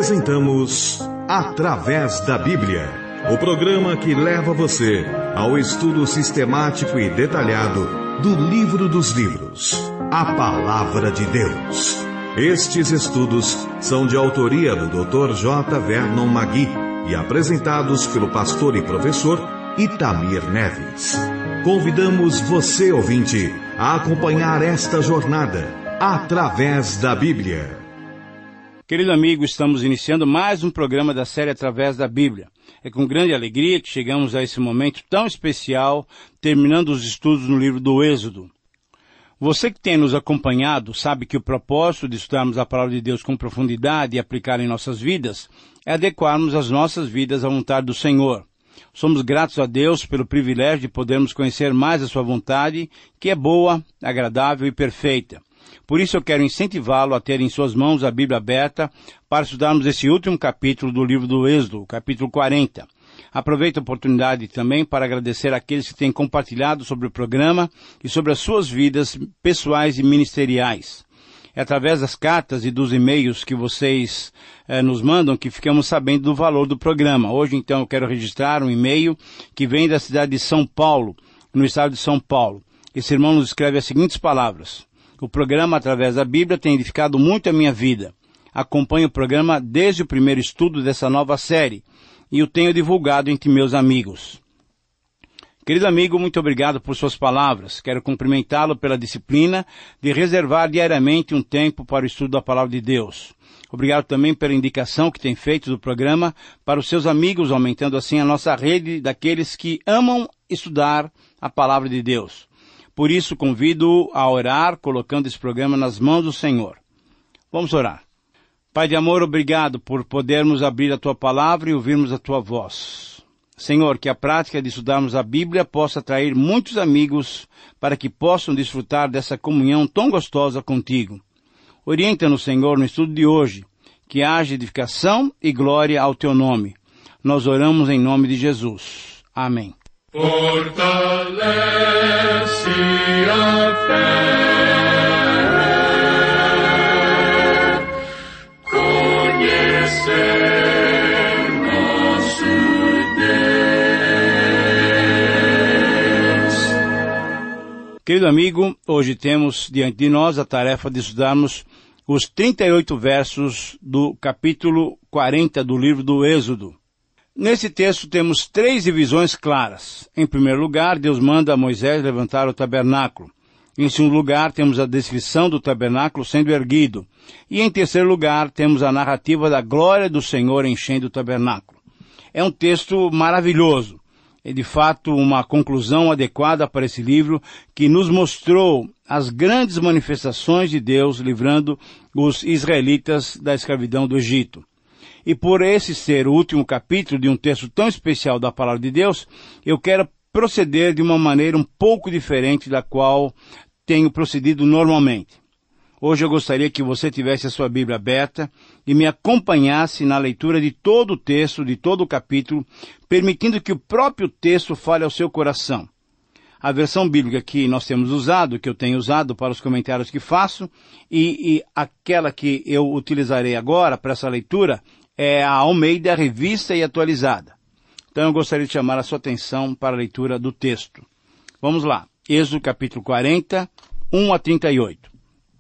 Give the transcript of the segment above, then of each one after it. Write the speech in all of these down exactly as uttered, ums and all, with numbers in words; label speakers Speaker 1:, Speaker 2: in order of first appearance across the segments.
Speaker 1: Apresentamos Através da Bíblia, o programa que leva você ao estudo sistemático e detalhado do livro dos livros, a Palavra de Deus. Estes estudos são de autoria do doutor J. Vernon Magui e apresentados pelo pastor e professor Itamir Neves. Convidamos você, ouvinte, a acompanhar esta jornada através da Bíblia.
Speaker 2: Querido amigo, estamos iniciando mais um programa da série Através da Bíblia. É com grande alegria que chegamos a esse momento tão especial, terminando os estudos no livro do Êxodo. Você que tem nos acompanhado sabe que o propósito de estudarmos a Palavra de Deus com profundidade e aplicar em nossas vidas é adequarmos as nossas vidas à vontade do Senhor. Somos gratos a Deus pelo privilégio de podermos conhecer mais a sua vontade, que é boa, agradável e perfeita. Por isso eu quero incentivá-lo a ter em suas mãos a Bíblia aberta para estudarmos esse último capítulo do livro do Êxodo, capítulo quarenta. Aproveito a oportunidade também para agradecer àqueles que têm compartilhado sobre o programa e sobre as suas vidas pessoais e ministeriais. É através das cartas e dos e-mails que vocês eh, nos mandam que ficamos sabendo do valor do programa. Hoje, então, eu quero registrar um e-mail que vem da cidade de São Paulo, no estado de São Paulo. Esse irmão nos escreve as seguintes palavras: o programa Através da Bíblia tem edificado muito a minha vida. Acompanho o programa desde o primeiro estudo dessa nova série e o tenho divulgado entre meus amigos. Querido amigo, muito obrigado por suas palavras. Quero cumprimentá-lo pela disciplina de reservar diariamente um tempo para o estudo da Palavra de Deus. Obrigado também pela indicação que tem feito do programa para os seus amigos, aumentando assim a nossa rede daqueles que amam estudar a Palavra de Deus. Por isso, convido a orar, colocando esse programa nas mãos do Senhor. Vamos orar. Pai de amor, obrigado por podermos abrir a Tua Palavra e ouvirmos a Tua voz. Senhor, que a prática de estudarmos a Bíblia possa atrair muitos amigos para que possam desfrutar dessa comunhão tão gostosa contigo. Orienta-nos, Senhor, no estudo de hoje, que haja edificação e glória ao Teu nome. Nós oramos em nome de Jesus. Amém.
Speaker 3: Fortalece a fé, conhecer nosso Deus.
Speaker 2: Querido amigo, hoje temos diante de nós a tarefa de estudarmos os trinta e oito versos do capítulo quarenta do livro do Êxodo. Nesse texto temos três divisões claras. Em primeiro lugar, Deus manda a Moisés levantar o tabernáculo. Em segundo lugar, temos a descrição do tabernáculo sendo erguido. E em terceiro lugar, temos a narrativa da glória do Senhor enchendo o tabernáculo. É um texto maravilhoso. É de fato uma conclusão adequada para esse livro que nos mostrou as grandes manifestações de Deus livrando os israelitas da escravidão do Egito. E por esse ser o último capítulo de um texto tão especial da Palavra de Deus, eu quero proceder de uma maneira um pouco diferente da qual tenho procedido normalmente. Hoje eu gostaria que você tivesse a sua Bíblia aberta e me acompanhasse na leitura de todo o texto, de todo o capítulo, permitindo que o próprio texto fale ao seu coração. A versão bíblica que nós temos usado, que eu tenho usado para os comentários que faço, e, e aquela que eu utilizarei agora para essa leitura, é a Almeida Revista e Atualizada. Então eu gostaria de chamar a sua atenção para a leitura do texto. Vamos lá. Êxodo capítulo quarenta, um a trinta e oito.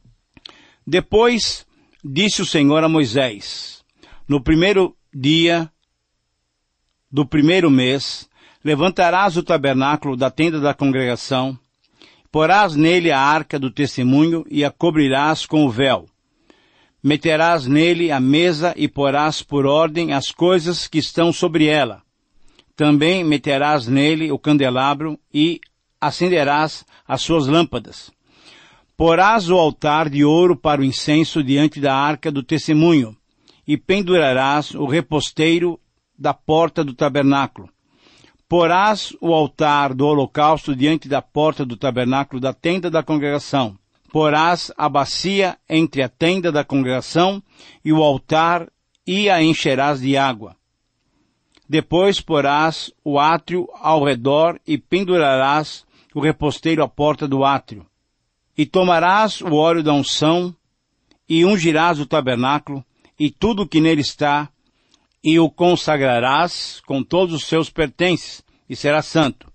Speaker 2: Depois disse o Senhor a Moisés: no primeiro dia do primeiro mês, levantarás o tabernáculo da tenda da congregação, porás nele a arca do testemunho e a cobrirás com o véu. Meterás nele a mesa e porás por ordem as coisas que estão sobre ela. Também meterás nele o candelabro e acenderás as suas lâmpadas. Porás o altar de ouro para o incenso diante da arca do testemunho e pendurarás o reposteiro da porta do tabernáculo. Porás o altar do holocausto diante da porta do tabernáculo da tenda da congregação. Porás a bacia entre a tenda da congregação e o altar e a encherás de água. Depois porás o átrio ao redor e pendurarás o reposteiro à porta do átrio. E tomarás o óleo da unção e ungirás o tabernáculo e tudo o que nele está, e o consagrarás com todos os seus pertences, e será santo.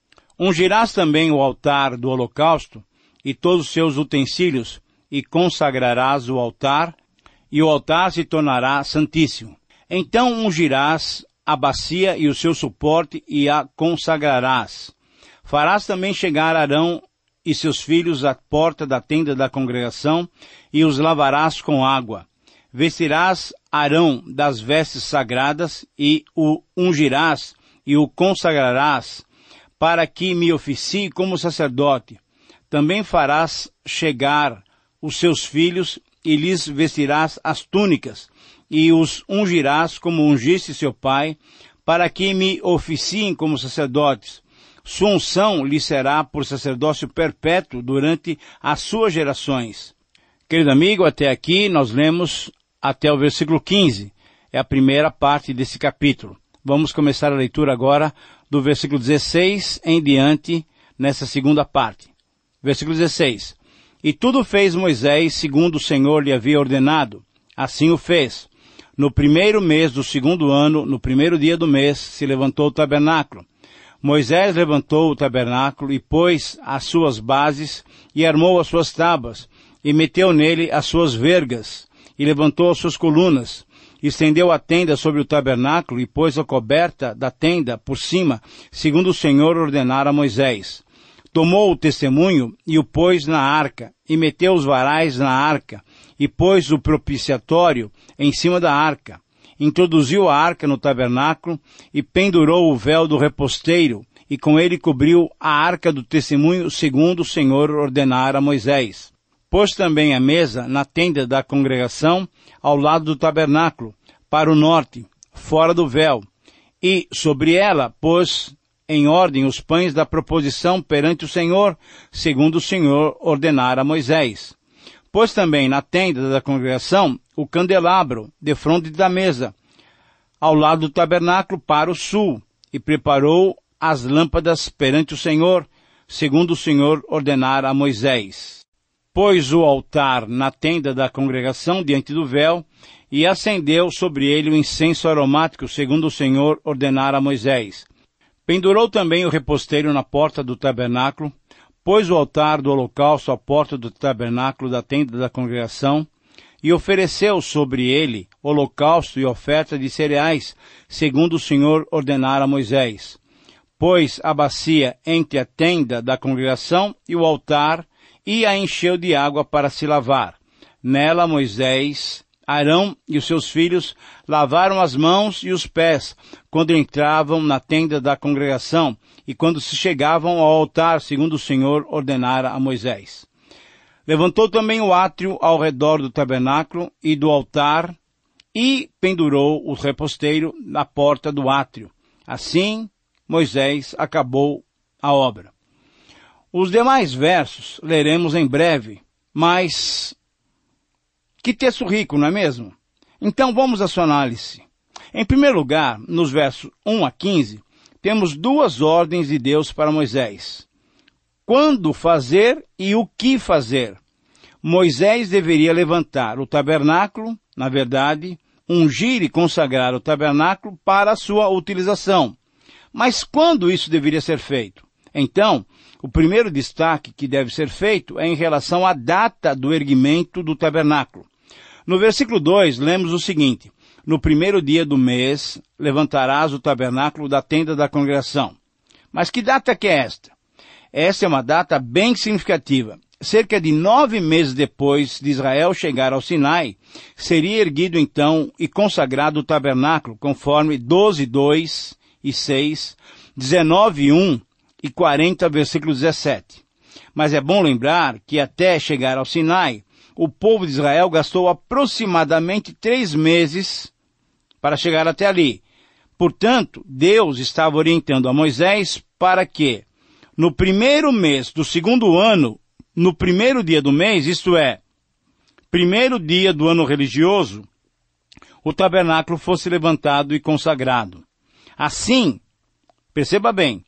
Speaker 2: Ungirás também o altar do holocausto, e todos os seus utensílios, e consagrarás o altar, e o altar se tornará santíssimo. Então ungirás a bacia e o seu suporte, e a consagrarás. Farás também chegar Arão e seus filhos à porta da tenda da congregação, e os lavarás com água. Vestirás Arão das vestes sagradas, e o ungirás, e o consagrarás, para que me oficie como sacerdote. Também farás chegar os seus filhos, e lhes vestirás as túnicas, e os ungirás como ungiste seu pai, para que me oficiem como sacerdotes. Sua unção lhe será por sacerdócio perpétuo durante as suas gerações. Querido amigo, até aqui nós lemos até o versículo quinze. É a primeira parte desse capítulo. Vamos começar a leitura agora do versículo dezesseis em diante, nessa segunda parte. Versículo dezesseis. E tudo fez Moisés segundo o Senhor lhe havia ordenado. Assim o fez. No primeiro mês do segundo ano, no primeiro dia do mês, se levantou o tabernáculo. Moisés levantou o tabernáculo e pôs as suas bases e armou as suas tábuas e meteu nele as suas vergas e levantou as suas colunas. Estendeu a tenda sobre o tabernáculo e pôs a coberta da tenda por cima, segundo o Senhor ordenara a Moisés. Tomou o testemunho e o pôs na arca, e meteu os varais na arca, e pôs o propiciatório em cima da arca. Introduziu a arca no tabernáculo, e pendurou o véu do reposteiro, e com ele cobriu a arca do testemunho, segundo o Senhor ordenara a Moisés. Pôs também a mesa na tenda da congregação, ao lado do tabernáculo, para o norte, fora do véu, e sobre ela pôs em ordem os pães da proposição perante o Senhor, segundo o Senhor ordenara a Moisés. Pôs também na tenda da congregação o candelabro, defronte da mesa, ao lado do tabernáculo para o sul, e preparou as lâmpadas perante o Senhor, segundo o Senhor ordenara a Moisés. Pôs o altar na tenda da congregação diante do véu, e acendeu sobre ele o incenso aromático, segundo o Senhor ordenara a Moisés. Pendurou também o reposteiro na porta do tabernáculo, pôs o altar do holocausto à porta do tabernáculo da tenda da congregação, e ofereceu sobre ele holocausto e oferta de cereais, segundo o Senhor ordenara a Moisés. Pôs a bacia entre a tenda da congregação e o altar, e a encheu de água para se lavar. Nela Moisés, Arão e os seus filhos lavaram as mãos e os pés, quando entravam na tenda da congregação, e quando se chegavam ao altar, segundo o Senhor ordenara a Moisés. Levantou também o átrio ao redor do tabernáculo e do altar, e pendurou o reposteiro na porta do átrio. Assim, Moisés acabou a obra. Os demais versos leremos em breve, mas que texto rico, não é mesmo? Então vamos à sua análise. Em primeiro lugar, nos versos um a quinze, temos duas ordens de Deus para Moisés. Quando fazer e o que fazer. Moisés deveria levantar o tabernáculo, na verdade, ungir e consagrar o tabernáculo para a sua utilização. Mas quando isso deveria ser feito? Então, o primeiro destaque que deve ser feito é em relação à data do erguimento do tabernáculo. No versículo dois, lemos o seguinte: no primeiro dia do mês, levantarás o tabernáculo da tenda da congregação. Mas que data que é esta? Esta é uma data bem significativa. Cerca de nove meses depois de Israel chegar ao Sinai, seria erguido então e consagrado o tabernáculo, conforme doze, dois e seis, dezenove, um e quarenta, versículo dezessete. Mas é bom lembrar que até chegar ao Sinai, o povo de Israel gastou aproximadamente três meses para chegar até ali. Portanto, Deus estava orientando a Moisés para que, no primeiro mês do segundo ano, no primeiro dia do mês, isto é, primeiro dia do ano religioso, o tabernáculo fosse levantado e consagrado. Assim, perceba bem,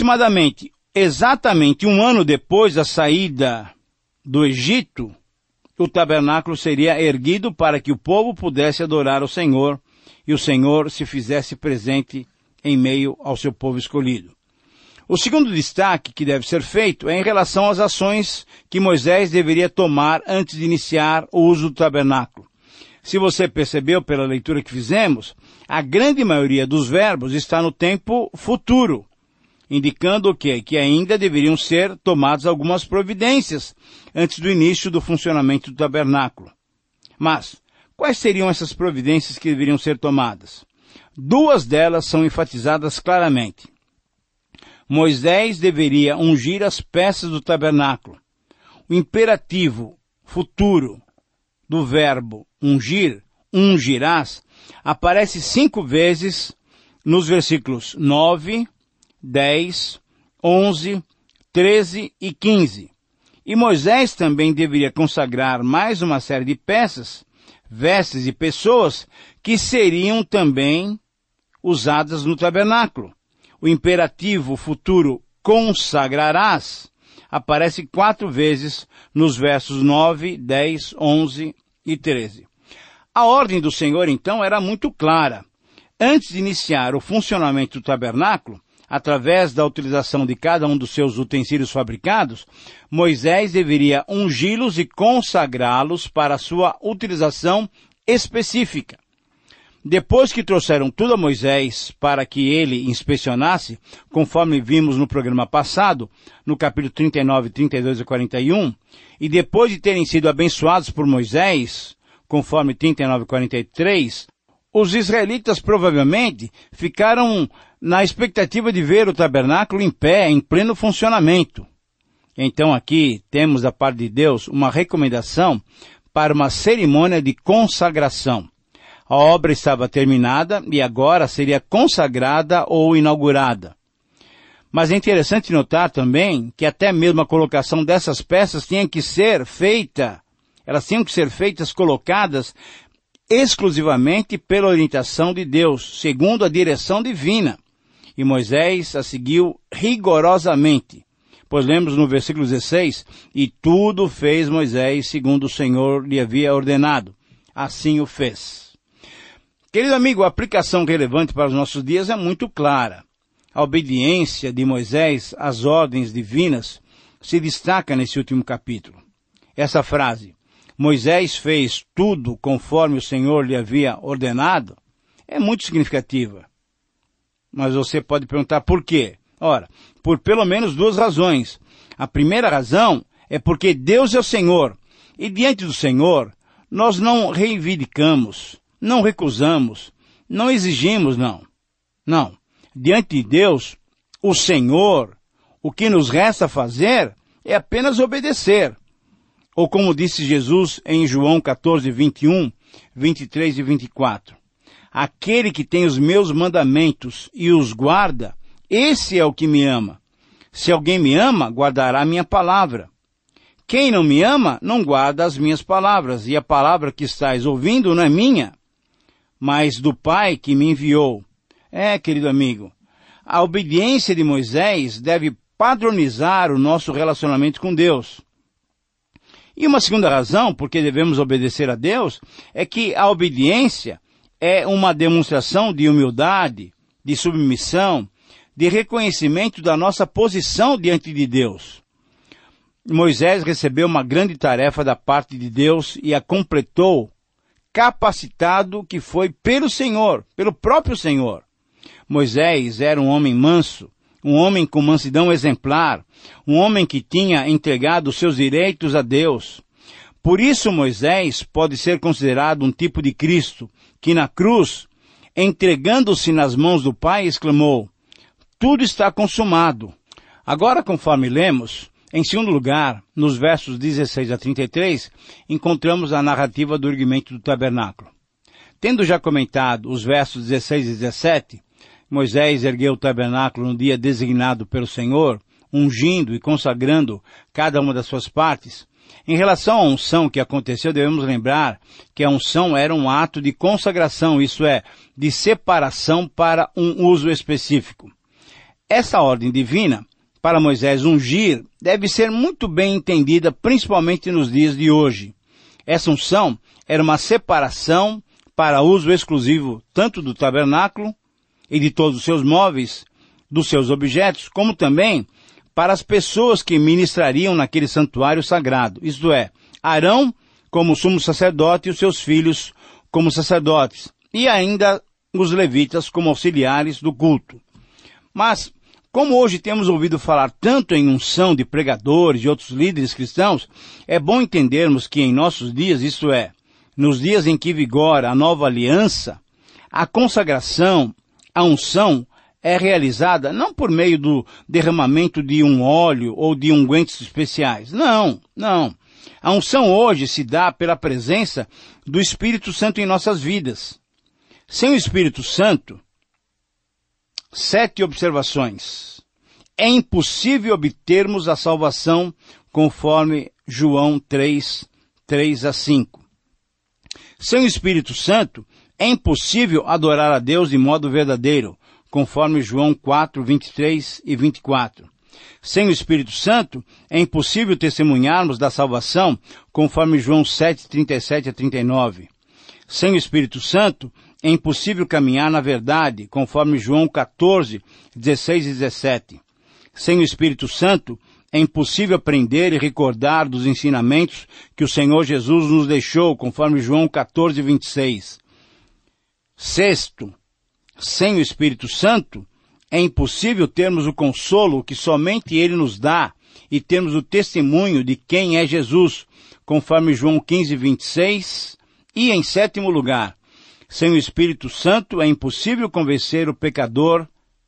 Speaker 2: aproximadamente, exatamente um ano depois da saída do Egito, o tabernáculo seria erguido para que o povo pudesse adorar o Senhor e o Senhor se fizesse presente em meio ao seu povo escolhido. O segundo destaque que deve ser feito é em relação às ações que Moisés deveria tomar antes de iniciar o uso do tabernáculo. Se você percebeu pela leitura que fizemos, a grande maioria dos verbos está no tempo futuro, indicando o quê? Que ainda deveriam ser tomadas algumas providências antes do início do funcionamento do tabernáculo. Mas, quais seriam essas providências que deveriam ser tomadas? Duas delas são enfatizadas claramente. Moisés deveria ungir as peças do tabernáculo. O imperativo futuro do verbo ungir, ungirás, aparece cinco vezes nos versículos nove, dez, onze, treze e quinze. E Moisés também deveria consagrar mais uma série de peças, vestes e pessoas que seriam também usadas no tabernáculo. O imperativo futuro consagrarás aparece quatro vezes nos versos nove, dez, onze e treze. A ordem do Senhor, então, era muito clara. Antes de iniciar o funcionamento do tabernáculo, através da utilização de cada um dos seus utensílios fabricados, Moisés deveria ungí-los e consagrá-los para a sua utilização específica. Depois que trouxeram tudo a Moisés para que ele inspecionasse, conforme vimos no programa passado, no capítulo trinta e nove, trinta e dois e quarenta e um, e depois de terem sido abençoados por Moisés, conforme trinta e nove e quarenta e três, os israelitas provavelmente ficaram na expectativa de ver o tabernáculo em pé, em pleno funcionamento. Então aqui temos da parte de Deus uma recomendação para uma cerimônia de consagração. A obra estava terminada e agora seria consagrada ou inaugurada. Mas é interessante notar também que até mesmo a colocação dessas peças tinha que ser feita, elas tinham que ser feitas, colocadas exclusivamente pela orientação de Deus, segundo a direção divina. E Moisés a seguiu rigorosamente. Pois lemos no versículo dezesseis, e tudo fez Moisés segundo o Senhor lhe havia ordenado. Assim o fez. Querido amigo, a aplicação relevante para os nossos dias é muito clara. A obediência de Moisés às ordens divinas se destaca nesse último capítulo. Essa frase, Moisés fez tudo conforme o Senhor lhe havia ordenado, é muito significativa. Mas você pode perguntar por quê? Ora, por pelo menos duas razões. A primeira razão é porque Deus é o Senhor, e diante do Senhor, nós não reivindicamos, não recusamos, não exigimos, não. Não. Diante de Deus, o Senhor, o que nos resta fazer é apenas obedecer. Ou como disse Jesus em João quatorze, vinte e um, vinte e três e vinte e quatro. Aquele que tem os meus mandamentos e os guarda, esse é o que me ama. Se alguém me ama, guardará a minha palavra. Quem não me ama, não guarda as minhas palavras, e a palavra que estás ouvindo não é minha, mas do Pai que me enviou. É, querido amigo, a obediência de Moisés deve padronizar o nosso relacionamento com Deus. E uma segunda razão por que devemos obedecer a Deus é que a obediência é uma demonstração de humildade, de submissão, de reconhecimento da nossa posição diante de Deus. Moisés recebeu uma grande tarefa da parte de Deus e a completou, capacitado que foi pelo Senhor, pelo próprio Senhor. Moisés era um homem manso, um homem com mansidão exemplar, um homem que tinha entregado os seus direitos a Deus. Por isso Moisés pode ser considerado um tipo de Cristo, que na cruz, entregando-se nas mãos do Pai, exclamou, tudo está consumado. Agora, conforme lemos, em segundo lugar, nos versos dezesseis a trinta e três, encontramos a narrativa do erguimento do tabernáculo. Tendo já comentado os versos dezesseis e dezessete, Moisés ergueu o tabernáculo no dia designado pelo Senhor, ungindo e consagrando cada uma das suas partes. Em relação à unção que aconteceu, devemos lembrar que a unção era um ato de consagração, isso é, de separação para um uso específico. Essa ordem divina, para Moisés ungir, deve ser muito bem entendida, principalmente nos dias de hoje. Essa unção era uma separação para uso exclusivo tanto do tabernáculo e de todos os seus móveis, dos seus objetos, como também para as pessoas que ministrariam naquele santuário sagrado, isto é, Arão como sumo sacerdote e os seus filhos como sacerdotes, e ainda os levitas como auxiliares do culto. Mas, como hoje temos ouvido falar tanto em unção de pregadores e outros líderes cristãos, é bom entendermos que em nossos dias, isto é, nos dias em que vigora a nova aliança, a consagração, a unção é realizada não por meio do derramamento de um óleo ou de ungüentos especiais. Não, não. A unção hoje se dá pela presença do Espírito Santo em nossas vidas. Sem o Espírito Santo, sete observações. É impossível obtermos a salvação conforme João três, três a cinco. Sem o Espírito Santo, é impossível adorar a Deus de modo verdadeiro, conforme João quatro, vinte e três e vinte e quatro. Sem o Espírito Santo, é impossível testemunharmos da salvação, conforme João sete, trinta e sete a trinta e nove. Sem o Espírito Santo, é impossível caminhar na verdade, conforme João quatorze, dezesseis e dezessete. Sem o Espírito Santo, é impossível aprender e recordar dos ensinamentos que o Senhor Jesus nos deixou, conforme João quatorze, vinte e seis. Sexto, sem o Espírito Santo, é impossível termos o consolo que somente Ele nos dá e termos o testemunho de quem é Jesus, conforme João quinze, vinte e seis. E, em sétimo lugar, sem o Espírito Santo é impossível convencer o pecador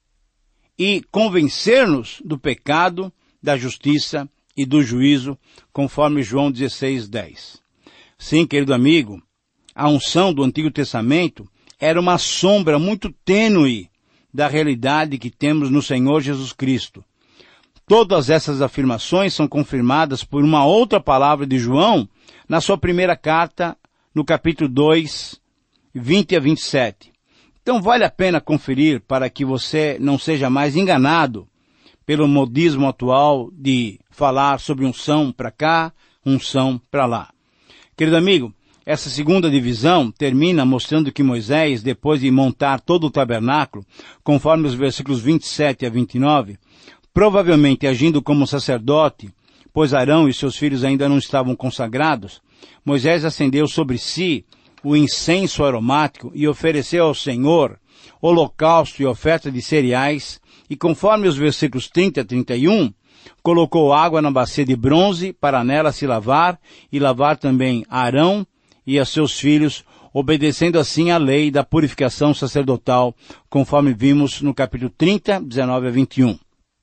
Speaker 2: e convencer-nos do pecado, da justiça e do juízo, conforme João dezesseis, dez. Sim, querido amigo, a unção do Antigo Testamento era uma sombra muito tênue da realidade que temos no Senhor Jesus Cristo. Todas essas afirmações são confirmadas por uma outra palavra de João na sua primeira carta, no capítulo dois, vinte a vinte e sete. Então vale a pena conferir para que você não seja mais enganado pelo modismo atual de falar sobre unção para cá, unção para lá. Querido amigo, essa segunda divisão termina mostrando que Moisés, depois de montar todo o tabernáculo, conforme os versículos vinte e sete a vinte e nove, provavelmente agindo como sacerdote, pois Arão e seus filhos ainda não estavam consagrados, Moisés acendeu sobre si o incenso aromático e ofereceu ao Senhor holocausto e oferta de cereais, e conforme os versículos trinta a trinta e um, colocou água na bacia de bronze para nela se lavar, e lavar também Arão e a seus filhos, obedecendo assim à lei da purificação sacerdotal, conforme vimos no capítulo trinta, dezenove a vinte e um.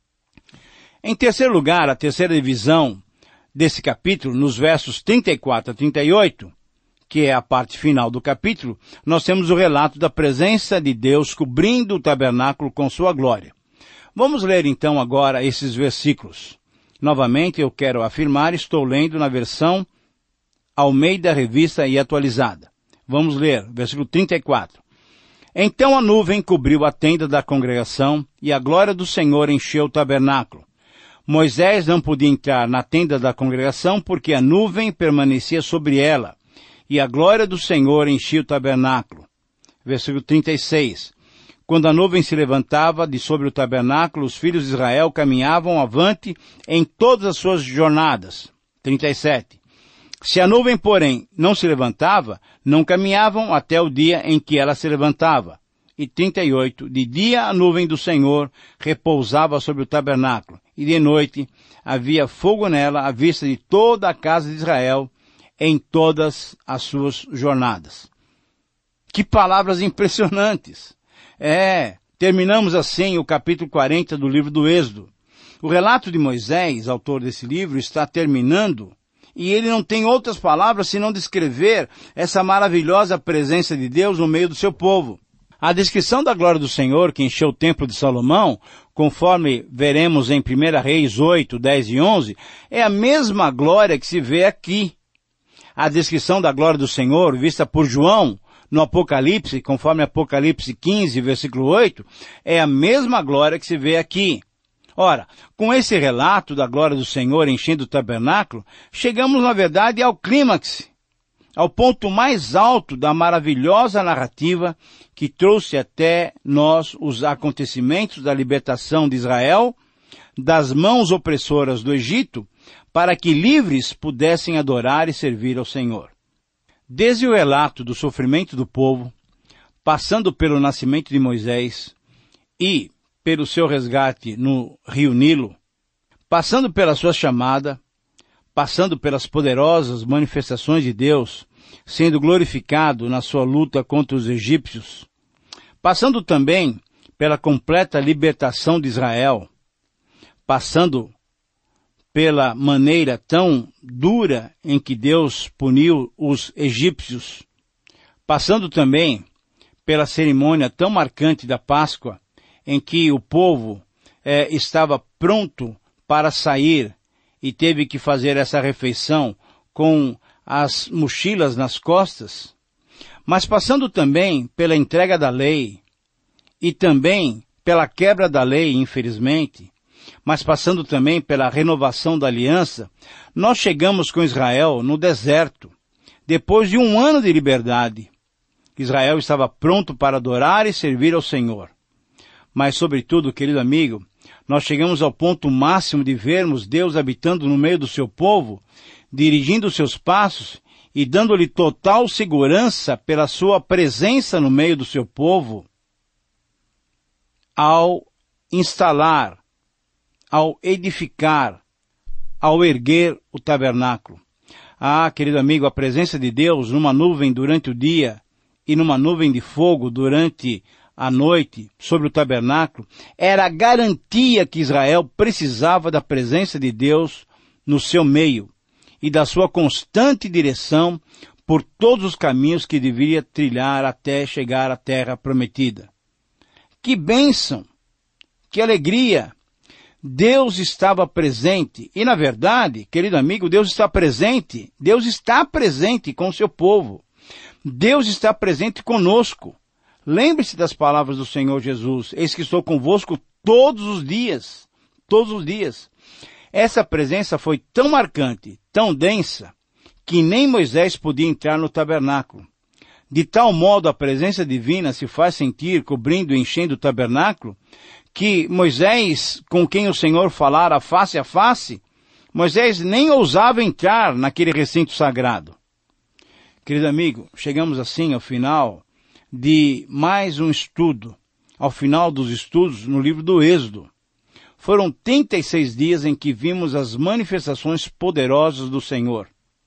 Speaker 2: Em terceiro lugar, a terceira divisão desse capítulo, nos versos trinta e quatro a trinta e oito, que é a parte final do capítulo, nós temos o relato da presença de Deus cobrindo o tabernáculo com sua glória. Vamos ler então agora esses versículos. Novamente, eu quero afirmar, estou lendo na versão Almeida Revista e Atualizada. Vamos ler, versículo trinta e quatro. Então a nuvem cobriu a tenda da congregação, e a glória do Senhor encheu o tabernáculo. Moisés não podia entrar na tenda da congregação, porque a nuvem permanecia sobre ela, e a glória do Senhor enchia o tabernáculo. Versículo trinta e seis. Quando a nuvem se levantava de sobre o tabernáculo, os filhos de Israel caminhavam avante em todas as suas jornadas. trinta e sete. Se a nuvem, porém, não se levantava, não caminhavam até o dia em que ela se levantava. E trinta e oito. De dia a nuvem do Senhor repousava sobre o tabernáculo, e de noite havia fogo nela à vista de toda a casa de Israel, em todas as suas jornadas. Que palavras impressionantes! É, terminamos assim o capítulo quarenta do livro do Êxodo. O relato de Moisés, autor desse livro, está terminando, e ele não tem outras palavras senão descrever essa maravilhosa presença de Deus no meio do seu povo. A descrição da glória do Senhor que encheu o templo de Salomão, conforme veremos em primeira Reis oito, dez e onze, é a mesma glória que se vê aqui. A descrição da glória do Senhor, vista por João, no Apocalipse, conforme Apocalipse quinze, versículo oito, é a mesma glória que se vê aqui. Ora, com esse relato da glória do Senhor enchendo o tabernáculo, chegamos, na verdade, ao clímax ao ponto mais alto da maravilhosa narrativa que trouxe até nós os acontecimentos da libertação de Israel das mãos opressoras do Egito, para que livres pudessem adorar e servir ao Senhor. Desde o relato do sofrimento do povo, passando pelo nascimento de Moisés e pelo seu resgate no rio Nilo, passando pela sua chamada, passando pelas poderosas manifestações de Deus, sendo glorificado na sua luta contra os egípcios, passando também pela completa libertação de Israel, passando pela maneira tão dura em que Deus puniu os egípcios, passando também pela cerimônia tão marcante da Páscoa, em que o povo eh, estava pronto para sair e teve que fazer essa refeição com as mochilas nas costas, mas passando também pela entrega da lei e também pela quebra da lei, infelizmente, mas passando também pela renovação da aliança, nós chegamos com Israel no deserto, depois de um ano de liberdade. Israel estava pronto para adorar e servir ao Senhor. Mas, sobretudo, querido amigo, nós chegamos ao ponto máximo de vermos Deus habitando no meio do seu povo, dirigindo os seus passos e dando-lhe total segurança pela sua presença no meio do seu povo, ao instalar, ao edificar, ao erguer o tabernáculo. Ah, querido amigo, a presença de Deus numa nuvem durante o dia e numa nuvem de fogo durante a noite sobre o tabernáculo era a garantia que Israel precisava da presença de Deus no seu meio e da sua constante direção por todos os caminhos que deveria trilhar até chegar à terra prometida. Que bênção! Que alegria! Deus estava presente. E, na verdade, querido amigo, Deus está presente. Deus está presente com o seu povo. Deus está presente conosco. Lembre-se das palavras do Senhor Jesus. Eis que estou convosco todos os dias. Todos os dias. Essa presença foi tão marcante, tão densa, que nem Moisés podia entrar no tabernáculo. De tal modo a presença divina se faz sentir cobrindo e enchendo o tabernáculo, que Moisés, com quem o Senhor falara face a face, Moisés nem ousava entrar naquele recinto sagrado. Querido amigo, chegamos assim ao final de mais um estudo, ao final dos estudos no livro do Êxodo. Foram trinta e seis dias em que vimos as manifestações poderosas do Senhor.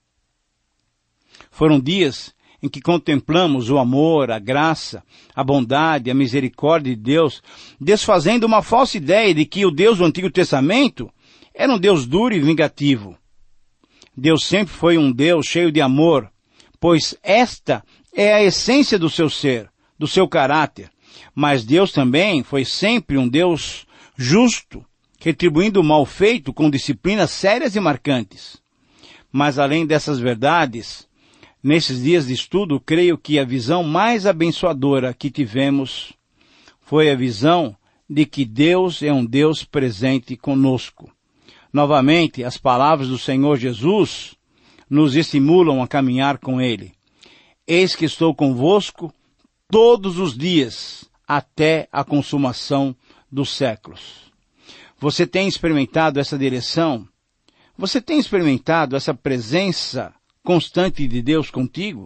Speaker 2: Foram dias em que contemplamos o amor, a graça, a bondade, a misericórdia de Deus, desfazendo uma falsa ideia de que o Deus do Antigo Testamento era um Deus duro e vingativo. Deus sempre foi um Deus cheio de amor, pois esta é a essência do seu ser, do seu caráter. Mas Deus também foi sempre um Deus justo, retribuindo o mal feito com disciplinas sérias e marcantes. Mas além dessas verdades, nesses dias de estudo, creio que a visão mais abençoadora que tivemos foi a visão de que Deus é um Deus presente conosco. Novamente, as palavras do Senhor Jesus nos estimulam a caminhar com Ele. Eis que estou convosco todos os dias, até a consumação dos séculos. Você tem experimentado essa direção? Você tem experimentado essa presença constante de Deus contigo?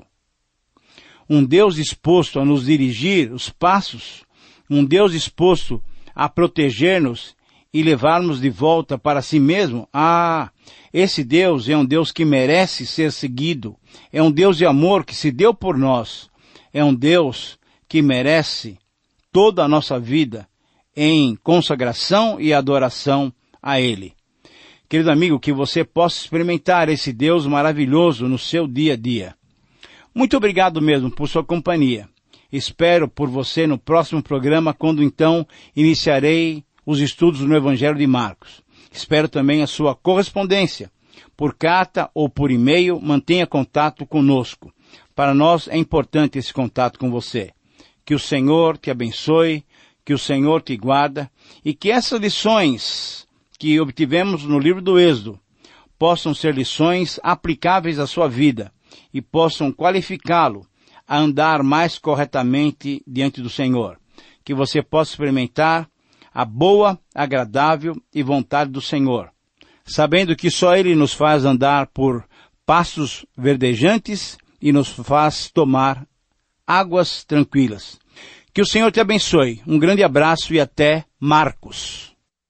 Speaker 2: Um Deus disposto a nos dirigir os passos, um Deus disposto a proteger-nos e levar-nos de volta para si mesmo? Ah, esse Deus é um Deus que merece ser seguido, é um Deus de amor que se deu por nós, é um Deus que merece toda a nossa vida em consagração e adoração a Ele. Querido amigo, que você possa experimentar esse Deus maravilhoso no seu dia a dia. Muito obrigado mesmo por sua companhia. Espero por você no próximo programa, quando então iniciarei os estudos no Evangelho de Marcos. Espero também a sua correspondência. Por carta ou por e-mail, mantenha contato conosco. Para nós é importante esse contato com você. Que o Senhor te abençoe, que o Senhor te guarda e que essas lições que obtivemos no livro do Êxodo possam ser lições aplicáveis à sua vida e possam qualificá-lo a andar mais corretamente diante do Senhor. Que você possa experimentar a boa, agradável e vontade do Senhor, sabendo que só Ele nos faz andar por pastos verdejantes e nos faz tomar águas tranquilas. Que o Senhor te abençoe. Um grande abraço e até Marcos.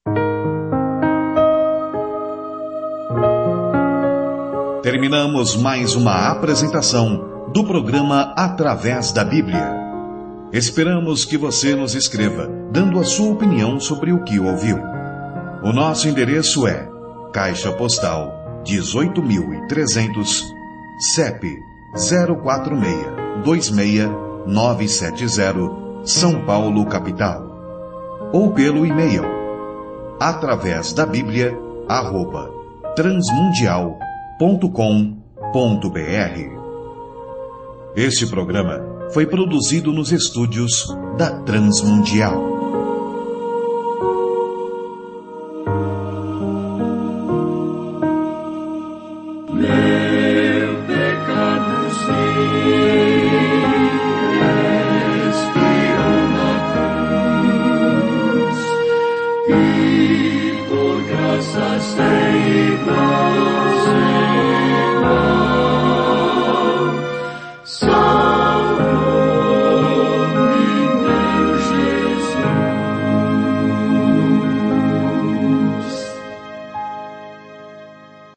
Speaker 1: Terminamos mais uma apresentação do programa Através da Bíblia. Esperamos que você nos escreva, dando a sua opinião sobre o que ouviu. O nosso endereço é Caixa Postal dezoito mil e trezentos, C E P zero quatro seis dois seis nove sete zero, São Paulo, capital. Ou pelo e-mail através da Bíblia arroba transmundial ponto com ponto br. Este programa foi produzido nos estúdios da Transmundial.